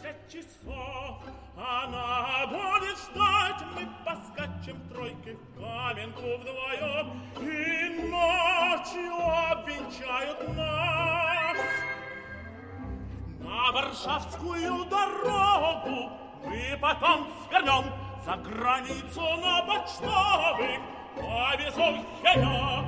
10 часов она будет ждать. Мы поскачем тройкой в каменку вдвоем, и ночью обвенчают нас. На Варшавскую дорогу мы потом свернем, за границу на почтовых повезу ее.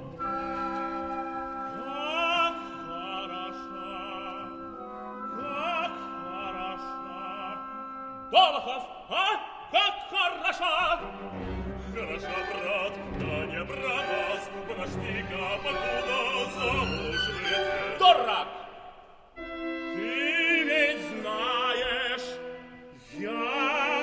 Долохов, а? Как хороша! Хороша, брат, да не про нас. Подожди-ка, покуда замуж выйдет. Дурак! Ты ведь знаешь, я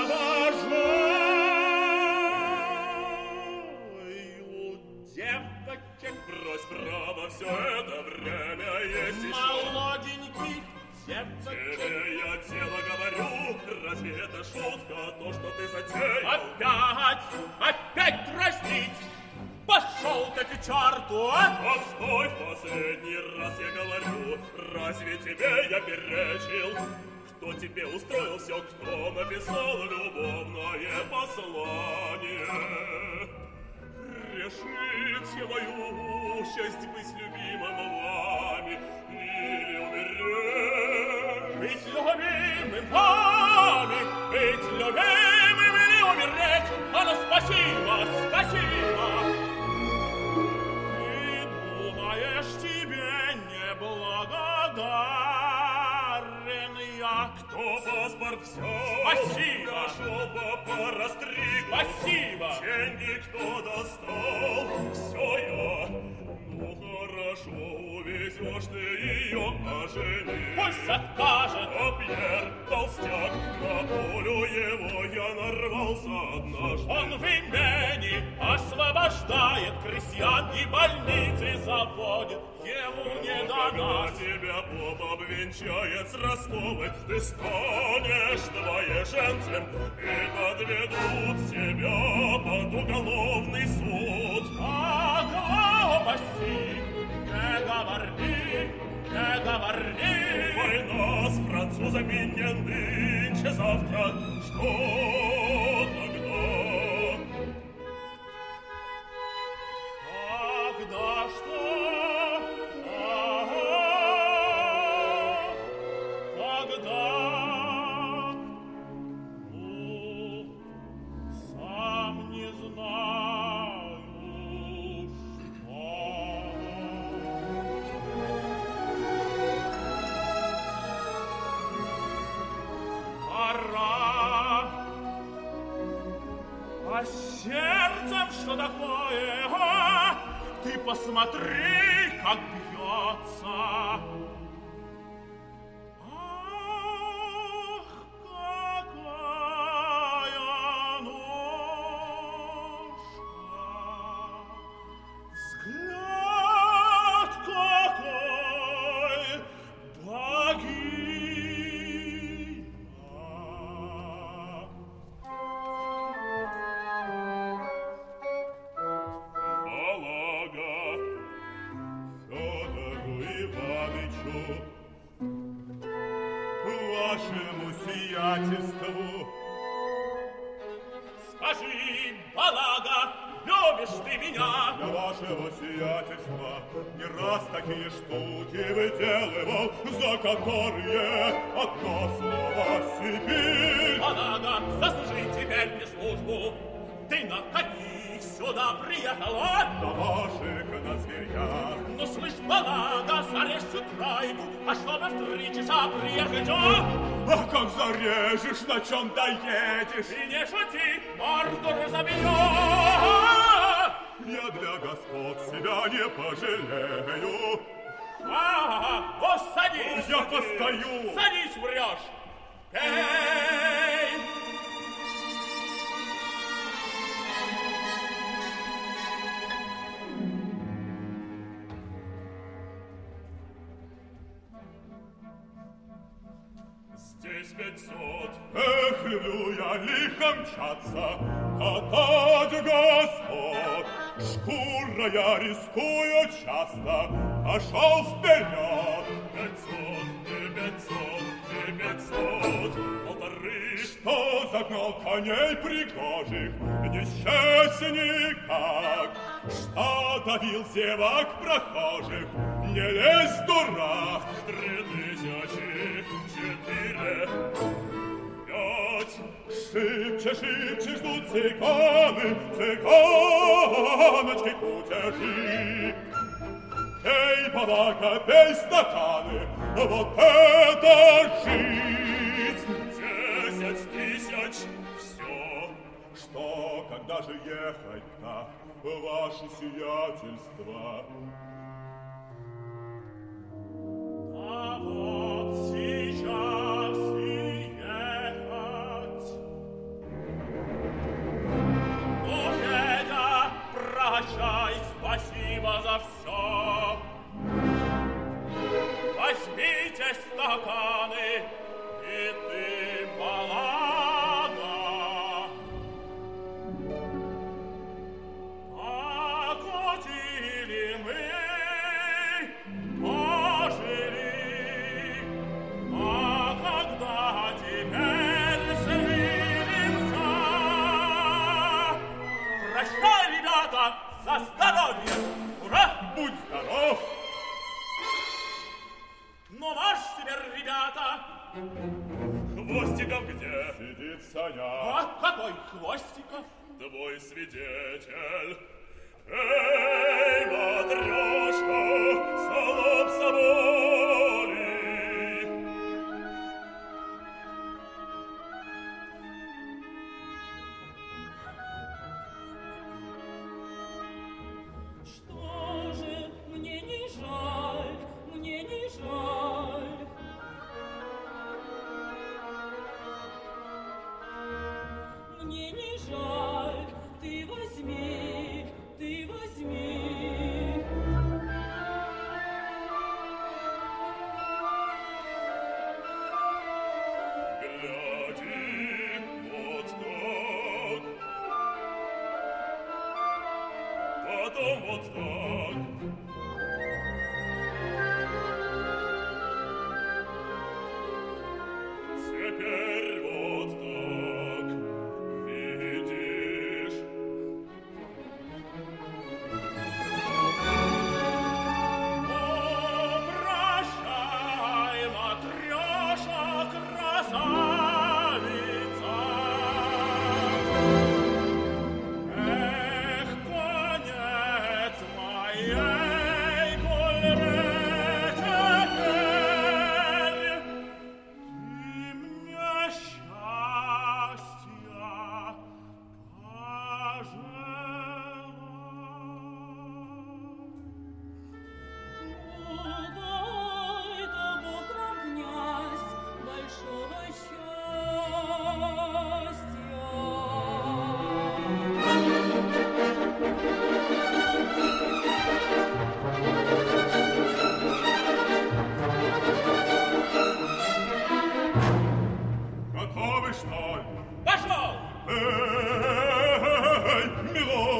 обожаю девочек. Брось, право, все это время есть еще. Молоденьких девочек. Тебе я дело говорю, разве это шутка, то, что ты затеял? Опять дразнить! Пошел ты к черту, а? Постой, в последний раз я говорю, разве тебе я перечил? Кто тебе устроил все, кто написал любовное послание? Решите мою участь быть любимым вами или умереть? Быть любимым вами, быть любимым или умереть? А ну спасибо, спасибо! Ты думаешь, тебе не благодарен я? Кто паспорт взял? Спасибо! Нашел по растригу. Спасибо! Деньги кто достал? Все я. Ну хорошо, увезешь ты ее, ожени. Пусть откажет. А Пьер толстяк, на полю его я нарвался однажды. Он в имени освобождает крестьян и больницы заводит. Ему не до нас. Тебя поп обвенчает с Ростовой. Ты станешь двоеженцем и подведут тебя под уголовный суд. А глупости не говори, не говори. Война с французами не нынче, завтра. Что тогда? Тогда что? Сердцем что такое? Ты посмотри, как бьется. Ах, какая ножка! Взгляд какой богиня! Вашему сиятельству. Скажи, балага, любишь ты меня? Для вашего сиятельства не раз такие штуки выделывал, за которые одно слово Сибирь. Балага, заслужи теперь мне службу. Ты на каких сюда приехала? На ваших, на зверях. Ну, слышь, балага, зарежься тройку, а чтобы в 3 часа приехать, а как зарежешь, на чем доедешь? И не шути, морду разобью. Я для господ себя не пожалею. Вот садись. Я постою. Садись, врешь. Пей. Здесь 500. Эх, люблю я лихо мчаться, катать господ. Шкура я рискую часто, пошел вперед. 500, ты 500, ты 500. 500, полторы. Что загнал коней пригожих, несчастный никак, что давил зевак прохожих, не лезь, дурак. 3004, 5. Шибче, шибче ждут цыганы, цыганочки кутежи. Пей, балака, пей стаканы, вот это жизнь. 10 000, все. Что, когда же ехать-то, ваше сиятельство? А вот сейчас и ехать. Ну, Федя, прощай, спасибо за все. Возьмите стаканы, и ты, балага. Покутили мы, пожили, а когда теперь свидимся? Прощай, ребята, за здоровье! Ура! Будь здоров! Но наш теперь, ребята! Хвостиков где? Сидит в санях. А какой Хвостиков? Твой свидетель. Эй, матрешка, солоб соболи! Что же, мне не жаль, мне не жаль. Мне не жаль, ты возьми, ты возьми. Гляди, вот так. Потом вот так. Теперь вот так. Видишь? О, прощай, Матрёша, красавица! Эх, конец моей гульбы теперь! Ты мне счастья пожелай. Дай-то Бог нам, князь, большого Готовы, что ли? Пошел! Эй, милорд!